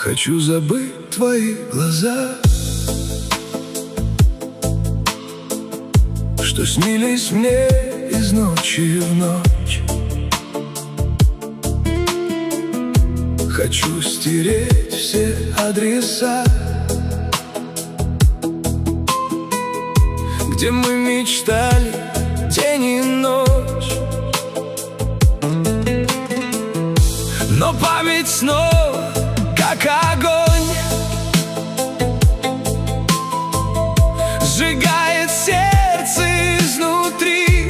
Хочу забыть твои глаза, что снились мне из ночи в ночь. Хочу стереть все адреса, где мы мечтали день и ночь. Но память снова как огонь сжигает сердце изнутри.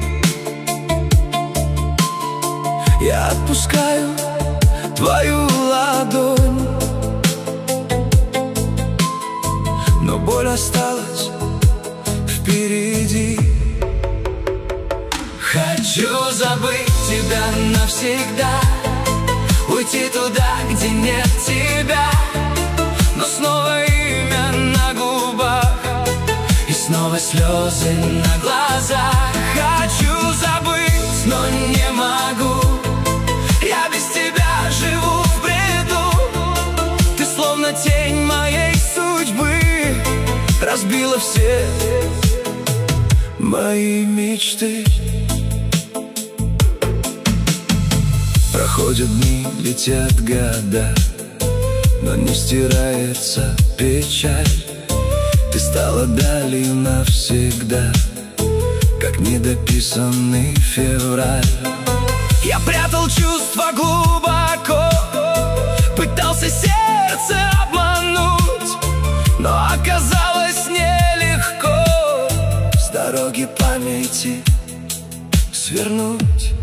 Я отпускаю твою ладонь, но боль осталась впереди. Хочу забыть тебя навсегда, уйти туда, где нет тебя, но снова имя на губах и снова слезы на глазах. Хочу забыть, но не могу, я без тебя живу в бреду. Ты словно тень моей судьбы, разбила все мои мечты. Проходят дни, летят года, но не стирается печаль. Ты стала далью навсегда, как недописанный февраль. Я прятал чувства глубоко, пытался сердце обмануть, но оказалось нелегко с дороги памяти свернуть.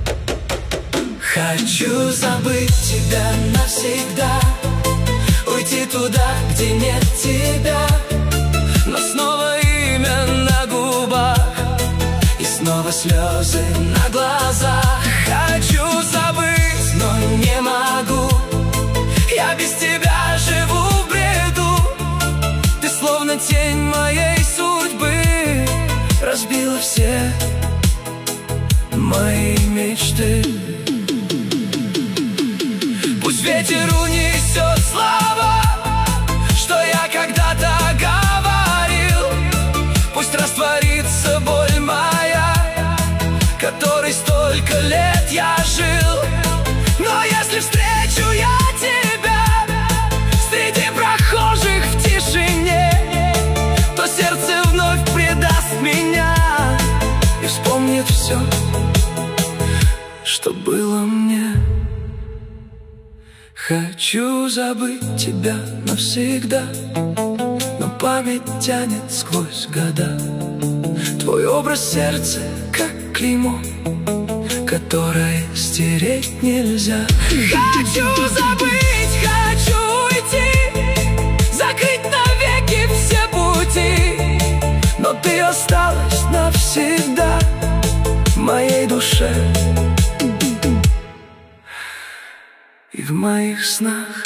Хочу забыть тебя навсегда, уйти туда, где нет тебя, но снова имя на губах и снова слезы на глазах. Хочу забыть, но не могу, я без тебя живу в бреду. Ты словно тень моей судьбы, разбила все мои мечты. Пусть ветер унесет слова, что я когда-то говорил. Пусть растворится боль моя, которой столько лет я жил. Но если встречу я тебя среди прохожих в тишине, то сердце вновь предаст меня и вспомнит все, что было мне. Хочу забыть тебя навсегда, но память тянет сквозь года. Твой образ сердца как клеймо, которое стереть нельзя. Хочу забыть, хочу уйти, закрыть навеки все пути, но ты осталась навсегда в моей душе и в моих снах.